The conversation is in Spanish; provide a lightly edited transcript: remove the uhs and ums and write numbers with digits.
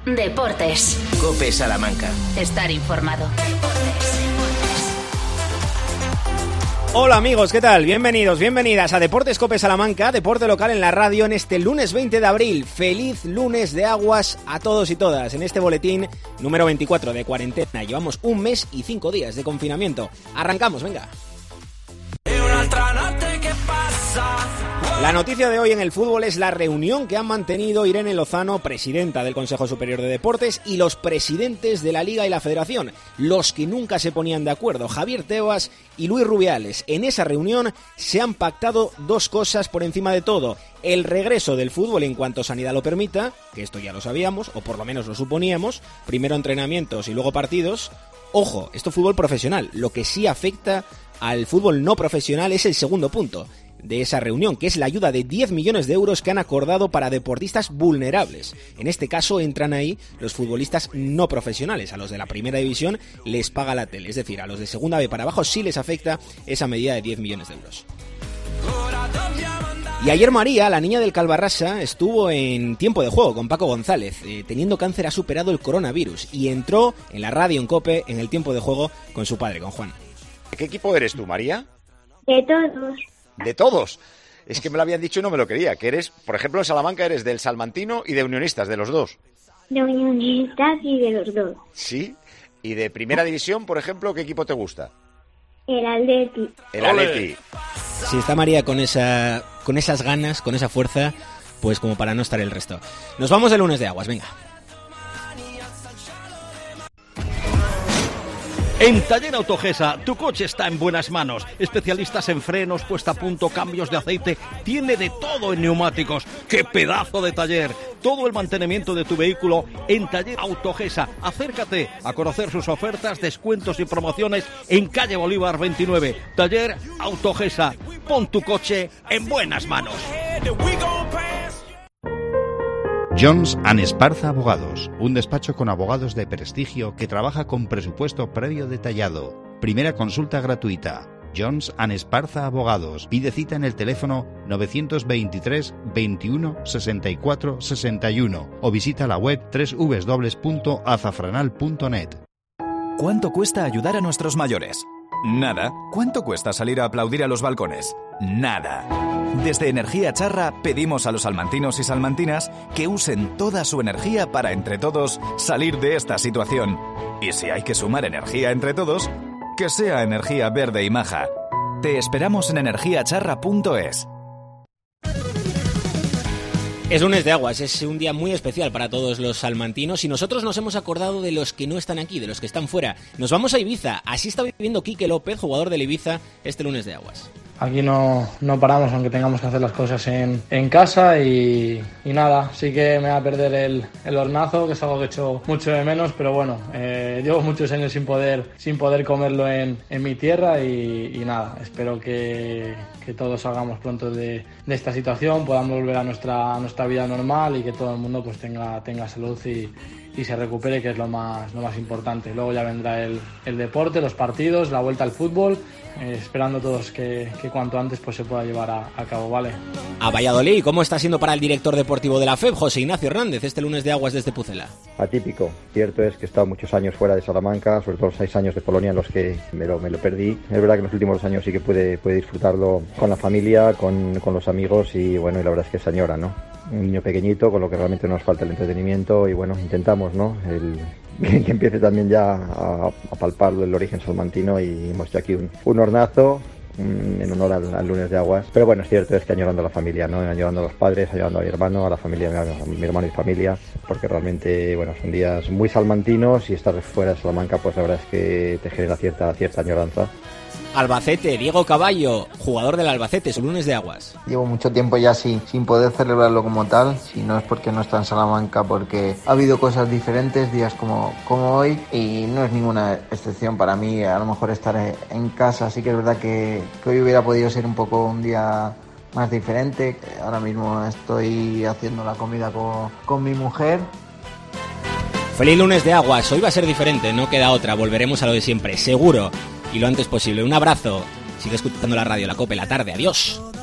Deportes. COPE Salamanca. Estar informado. Hola amigos, ¿qué tal? Bienvenidos, bienvenidas a Deportes COPE Salamanca, deporte local en la radio en este lunes 20 de abril. Feliz lunes de aguas a todos y todas. En este boletín número 24 de cuarentena llevamos un mes y 5 días de confinamiento. Arrancamos, venga. La noticia de hoy en el fútbol es la reunión que han mantenido Irene Lozano, presidenta del Consejo Superior de Deportes, y los presidentes de la Liga y la Federación, los que nunca se ponían de acuerdo, Javier Tebas y Luis Rubiales. En esa reunión se han pactado dos cosas por encima de todo: el regreso del fútbol en cuanto sanidad lo permita, que esto ya lo sabíamos, o por lo menos lo suponíamos, primero entrenamientos y luego partidos. Ojo, esto es fútbol profesional. Lo que sí afecta al fútbol no profesional es el segundo punto de esa reunión, que es la ayuda de 10 millones de euros que han acordado para deportistas vulnerables. En este caso entran ahí los futbolistas no profesionales. A los de la primera división les paga la tele, es decir, a los de segunda B para abajo sí les afecta esa medida de 10 millones de euros. Y ayer María, la niña del Calvarrasa, estuvo en tiempo de juego con Paco González. Teniendo cáncer ha superado el coronavirus y entró en la radio en COPE en el tiempo de juego con su padre, con Juan. ¿De qué equipo eres tú, María? De todos. ¿De todos? Es que me lo habían dicho y no me lo creía. Que eres, por ejemplo, en Salamanca eres del Salmantino y de Unionistas, de los dos. De Unionistas y de los dos. ¿Sí? ¿Y de primera división, por ejemplo, qué equipo te gusta? El Atleti. El Atleti. Si está María con esas ganas, con esa fuerza, pues como para no estar el resto. Nos vamos el lunes de aguas, venga. En Taller Autogesa, tu coche está en buenas manos. Especialistas en frenos, puesta a punto, cambios de aceite. Tiene de todo en neumáticos. ¡Qué pedazo de taller! Todo el mantenimiento de tu vehículo en Taller Autogesa. Acércate a conocer sus ofertas, descuentos y promociones en calle Bolívar 29. Taller Autogesa. Pon tu coche en buenas manos. Jones & Esparza Abogados, un despacho con abogados de prestigio que trabaja con presupuesto previo detallado. Primera consulta gratuita. Jones & Esparza Abogados. Pide cita en el teléfono 923 21 64 61 o visita la web www.azafranal.net. ¿Cuánto cuesta ayudar a nuestros mayores? Nada. ¿Cuánto cuesta salir a aplaudir a los balcones? Nada. Desde Energía Charra pedimos a los salmantinos y salmantinas que usen toda su energía para, entre todos, salir de esta situación. Y si hay que sumar energía entre todos, que sea energía verde y maja. Te esperamos en energiacharra.es. Es lunes de aguas, es un día muy especial para todos los salmantinos y nosotros nos hemos acordado de los que no están aquí, de los que están fuera. Nos vamos a Ibiza, así está viviendo Quique López, jugador del Ibiza, este lunes de aguas. Aquí no paramos, aunque tengamos que hacer las cosas en casa y nada, sí que me va a perder el hornazo, que es algo que echo mucho de menos, pero bueno, llevo muchos años sin poder comerlo en mi tierra y nada, espero que todos salgamos pronto de esta situación, podamos volver a nuestra vida normal y que todo el mundo pues tenga salud y se recupere, que es lo más importante. Luego ya vendrá el deporte, los partidos, la vuelta al fútbol, esperando todos que cuanto antes pues se pueda llevar a cabo, ¿vale? A Valladolid, ¿cómo está siendo para el director deportivo de la FEB, José Ignacio Hernández, este lunes de aguas desde Pucela? Atípico. Cierto es que he estado muchos años fuera de Salamanca, sobre todo los 6 años de Polonia en los que me lo perdí. Es verdad que en los últimos años sí que pude disfrutarlo con la familia, con los amigos y bueno, y la verdad es que se añora, ¿no? Un niño pequeñito, con lo que realmente nos falta el entretenimiento y bueno, intentamos, ¿no? Que empiece también ya a palpar el origen salmantino y hemos hecho aquí un hornazo en honor al lunes de aguas. Pero bueno, es cierto, es que añorando a la familia, ¿no? Añorando a los padres, añorando a mi hermano, a la familia, a mi hermano y familia, porque realmente, bueno, son días muy salmantinos y estar fuera de Salamanca, pues la verdad es que te genera cierta añoranza. Albacete, Diego Caballo, jugador del Albacete, su lunes de aguas. Llevo mucho tiempo ya sin poder celebrarlo como tal, si no es porque no está en Salamanca, porque ha habido cosas diferentes, días como hoy, y no es ninguna excepción para mí, a lo mejor estar en casa, así que es verdad que hoy hubiera podido ser un poco un día más diferente. Ahora mismo estoy haciendo la comida con mi mujer. Feliz lunes de aguas, hoy va a ser diferente, no queda otra, volveremos a lo de siempre, seguro, y lo antes posible. Un abrazo, sigue escuchando la radio, la COPE, la tarde, adiós.